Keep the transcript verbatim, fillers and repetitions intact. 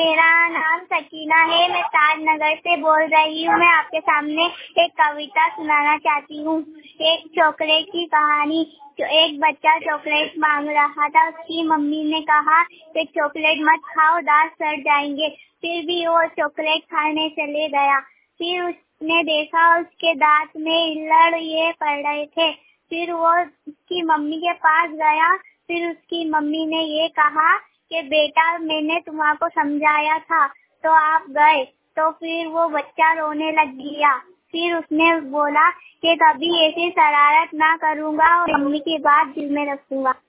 मेरा नाम सकीना है। मैं ताजनगर से बोल रही हूँ। मैं आपके सामने एक कविता सुनाना चाहती हूँ। एक चॉकलेट की कहानी। जो एक बच्चा चॉकलेट मांग रहा था। उसकी मम्मी ने कहा कि चॉकलेट मत खाओ, दांत सड़ जाएंगे। फिर भी वो चॉकलेट खाने चले गया। फिर उसने देखा उसके दांत में लड़ पड़ रहे थे। फिर वो उसकी मम्मी के पास गया। फिर उसकी मम्मी ने ये कहा कि बेटा, मैंने तुम्हारे समझाया था तो आप गए। तो फिर वो बच्चा रोने लग गया। फिर उसने बोला कि कभी ऐसी शरारत ना करूँगा और मम्मी की बात दिल में रखूँगा।